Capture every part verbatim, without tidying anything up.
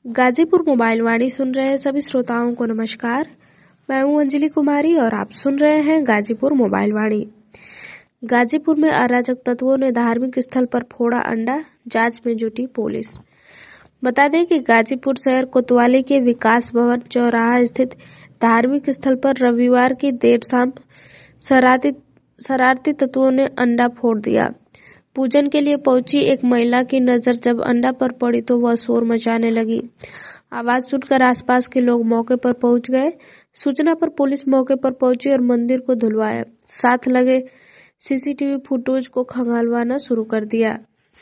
Ghazipur mobile वाणी सुन रहे सभी श्रोताओं को नमस्कार। मैं हूं अंजलि कुमारी और आप सुन रहे हैं गाजीपुर मोबाइल वाणी। गाजीपुर में अराजक तत्वों ने धार्मिक स्थल पर फोड़ा अंडा, जांच में जुटी पुलिस। बता दें कि गाजीपुर शहर कोतवाली के विकास भवन चौराहा स्थित धार्मिक स्थल पर रविवार की देर शाम शरारती शरारती तत्वों ने अंडा फोड़ दिया। पूजन के लिए पहुंची एक महिला की नजर जब अंडा पर पड़ी तो वह शोर मचाने लगी। आवाज सुनकर आसपास के लोग मौके पर पहुंच गए। सूचना पर पुलिस मौके पर पहुंची और मंदिर को धुलवाया, साथ लगे सीसीटीवी फुटेज को खंगालवाना शुरू कर दिया।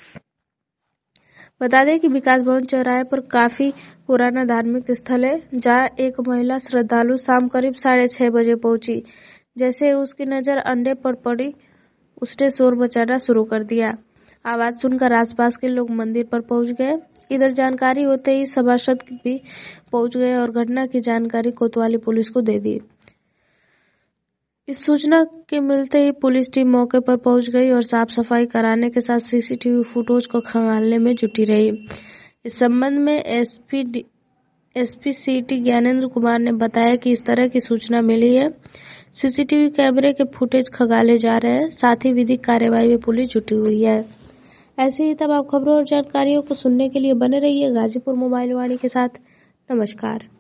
बता दें कि विकास भवन चौराहे पर काफी पुराना धार्मिक स्थल है, जहां एक महिला श्रद्धालु शाम करीब साढ़े छह बजे पहुंची। जैसे उसकी नजर अंडे पर पड़ी, उसने शोर मचाना शुरू कर दिया। आवाज सुनकर आसपास के लोग मंदिर पर पहुंच गए। इधर जानकारी होते ही सभासद भी पहुंच गए और घटना की जानकारी कोतवाली पुलिस को दे दी। इस सूचना के मिलते ही पुलिस टीम मौके पर पहुंच गई और साफ सफाई कराने के साथ सीसीटीवी फुटेज को खंगालने में जुटी रही। इस संबंध में SP SP city Gyanendra Kumar ने बताया कि इस तरह की सूचना मिली है, सीसीटीवी कैमरे के फुटेज खंगाले जा रहे हैं, साथ ही विधिक कार्यवाही में पुलिस जुटी हुई है। ऐसे ही तब आप खबरों और जानकारियों को सुनने के लिए बने रहिए गाजीपुर मोबाइल वाणी के साथ। नमस्कार।